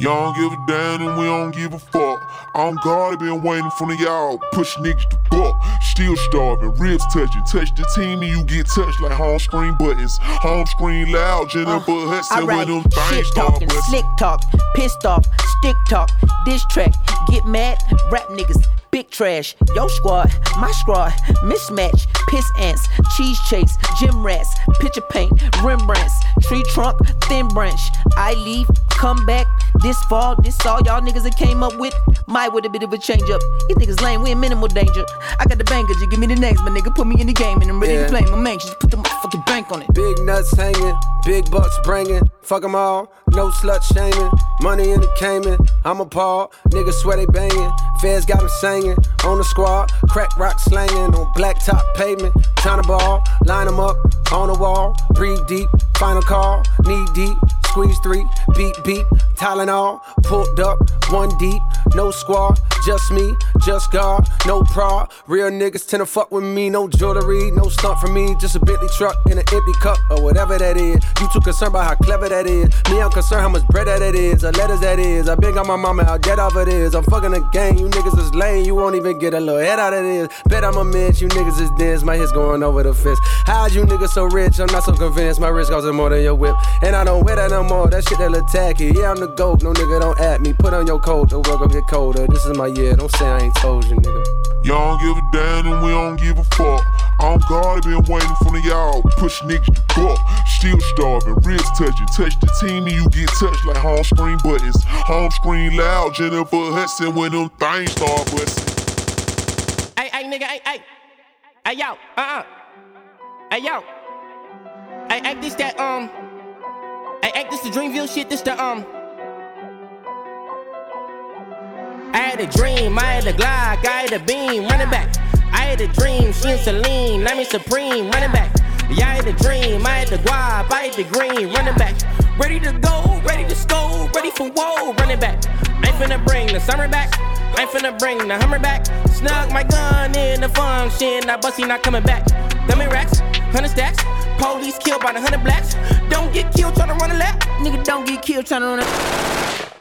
Y'all don't give a damn and we don't give a fuck. On God, I been waiting for y'all. Push niggas to buck. Still starving, ribs touching. Touch the team and you get touched like home screen buttons. Home screen loud, Jennifer Hudson when them things start talking, slick talk, pissed off, stick talk, diss track, get mad, rap niggas. Big trash, yo squad, my squad, mismatch, piss ants, cheese chase, gym rats, picture paint, Rembrandts, tree trunk, thin branch. I leave, come back, this fall, this all y'all niggas that came up with. Might with a bit of a change up. These niggas lame, we in minimal danger. I got the bankers, you give me the names, my nigga, put me in the game and I'm ready to play. My man, just put the motherfucking bank on it. Big nuts hanging, big bucks bringing. Fuck 'em all, no slut shaming. Money in the Cayman, I'm appalled. Niggas swear they banging, feds got 'em singing. On the squad, crack rock slanging on blacktop pavement. China ball, line 'em up on the wall. Breathe deep, final call, knee deep. Squeeze 3, beat, Tylenol, pulled up, 1 deep, no squad, just me, just God, no prod. Real niggas tend to fuck with me, no jewelry, no stunt for me, just a Bentley truck in an empty cup or whatever that is. You too concerned about how clever that is. Me, I'm concerned how much bread that is, or letters that is. I big on my mama, how dead off it is. I'm fucking the gang, you niggas is lame, you won't even get a little head out of this. Bet I'm a mitch, you niggas is dense, my hits going over the fence. How'd you niggas so rich? I'm not so convinced, my wrist costing more than your whip. And I don't wear that no more, that shit that look tacky. Yeah, I'm the GOAT, no nigga don't at me. Put on your coat, the world gon' get colder. This is my year, don't say I ain't told you, nigga. Y'all don't give a damn and we don't give a fuck. On God, I been waiting for y'all. Push niggas to buck. Still starving, ribs touching. Touch the team and you get touched like home screen buttons. Home screen loud, Jennifer Hudson when them things start bustin'. Hey, nigga, hey. Hey, yo, Hey, yo. Hey, this that, Hey, this the Dreamville shit, this the, I had a dream, I had a Glock, I had a beam, running back. I had a dream, she and Celine, I'm Supreme, running back. Yeah, I had a dream, I had the guap, I had the green, running back. Ready to go, ready to score, ready for woe, running back. I ain't finna bring the summer back, I ain't finna bring the Hummer back. Snug my gun in the function, I bust he not coming back. Dummy racks, 100 stacks, police killed by the 100 blacks. Don't get killed tryna run a lap, nigga don't get killed tryna run a